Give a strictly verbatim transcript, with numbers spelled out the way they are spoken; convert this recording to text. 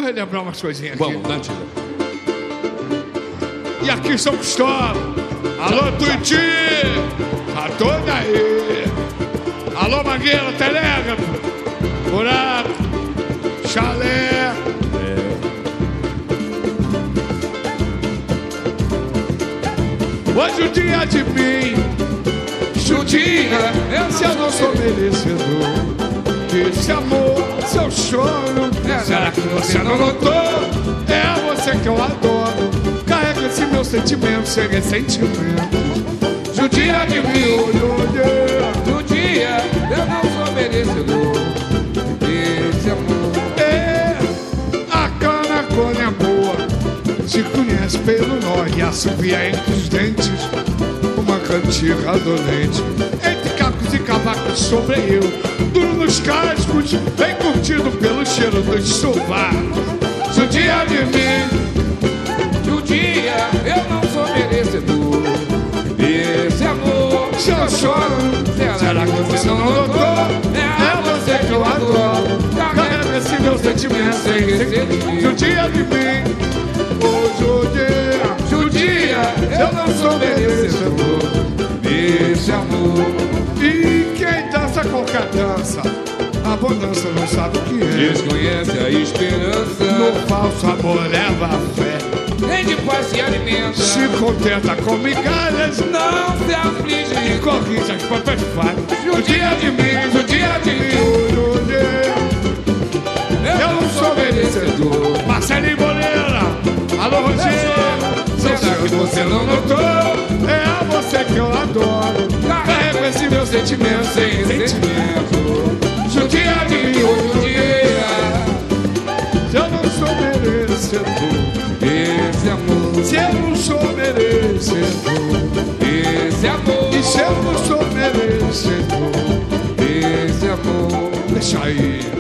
relembrar umas coisinhas aqui. Vamos, Dante. E aqui São Cristóvão. Alô, Tuiuti. Tá toda aí. Alô, Mangueira, Telégrafo. Buraco. Chalé. Hoje o dia de mim, judia, se eu não sou merecedor desse amor, seu choro, será que você não notou? É você que eu adoro, carrega esse meu sentimento sem ressentimento. Judia de mim, judia, eu não sou merecedor desse amor. É, a cana quando é boa se conhece pelo nó e assovia entre os dentes uma cantiga dolente. Entre cacos e cavacos sobre eu, duro nos cascos, bem curtido pelo cheiro dos sovacos. Judia de mim, judia, eu não sou merecedor desse amor. Se eu choro, será que você não notou? É você que eu adoro, carrega esse meu sentimento sem ressentimento. Judia de mim, oh judia, judia, eu não sou merecedor desse amor. E quem dança qualquer dança, a bonança não sabe o que é. Desconhece a esperança, no falso amor leva a fé. Nem de paz se alimenta, se contenta com migalhas, não se aflige e corrige as próprias falhas. Judia de mim, judia de mim, judia, eu não sou merecedor. Marcelinho Moreira, alô Rogério, será que você não notou? É a você que eu adoro, carrego esse meu sentimento sem ressentimento. Judia de mim, judia, eu não sou merecedor desse amor. Se eu não sou merecedor desse amor, e se eu não sou merecedor desse amor, deixa aí.